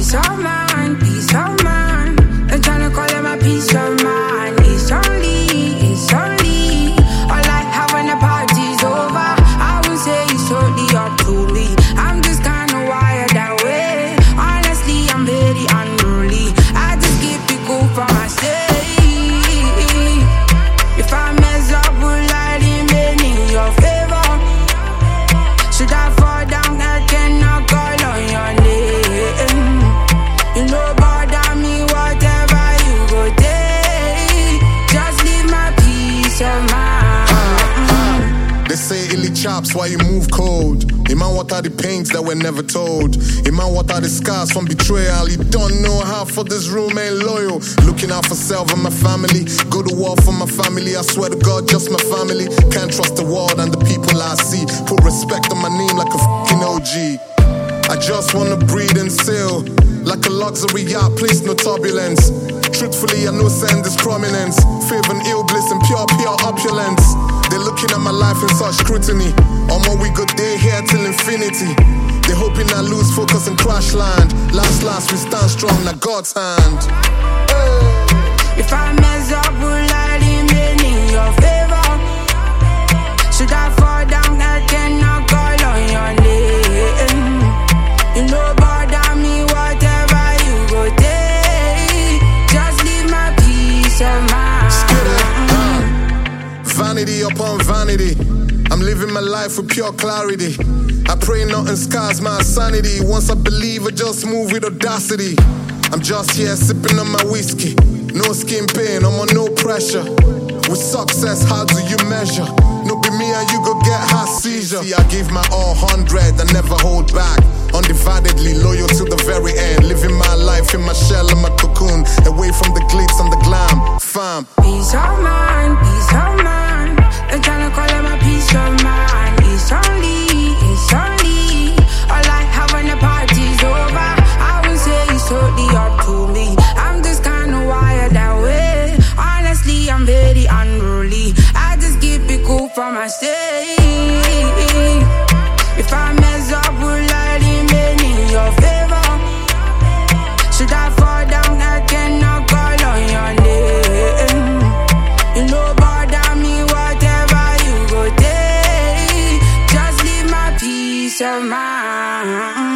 Peace of mind, peace of mind. I'm tryna call it my peace of mind. It's only all I have when the party's over. I won't say it's totally up to me. I'm just kinda wired that way. Honestly, I'm very unruly. I just keep it cool for my sake. If I mess up, will I remain in your favor? Should I fall down, I cannot call on your name. You know, bother me, whatever you go take. Just leave my peace of mind. They say illy chops while you move cold. Iman, what are the pains that were never told? Iman, what are the scars from betrayal? You don't know how for this room ain't loyal. Looking out for self and my family. Go to war for my family. I swear to God, just my family. Can't trust the world and the people I see. Put respect on my name like a fucking OG. I just wanna breathe and sail like a luxury yacht, place no turbulence. Truthfully, I know send this prominence. Favor and ill bliss and pure opulence. They're looking at my life in such scrutiny. On what we good day here till infinity. They're hoping I lose focus and crash land. Last we stand strong, now God's hand. If I mess up, will I remain in your favor? Should I fall down, I cannot call on your name. You know, bother me, whatever you go take. Just leave my peace of mind. Vanity upon vanity. I'm living my life with pure clarity. I pray nothing scars my sanity. Once I believe, I just move with audacity. I'm just here sipping on my whiskey. No skin pain, I'm on no pressure. With success, how do you measure? No be me and you go get heart seizure. See, I give my all 100, I never hold back. Undividedly loyal to the very end. Living my life in my shell and my cocoon. Away from the glitz and the glam. Fam. Peace of mind, peace of mind. I'm tryna call it my peace of mind. It's only all I have when the party's over. I won't say it's totally up to me. I'm just kinda wired that way. Honestly, I'm very unruly. I just keep it cool for my sake. If I mess up, will I remain in your favor? Should I fall down, I cannot call on your name. You know, bother me, whatever you go take. Just leave my peace of mind.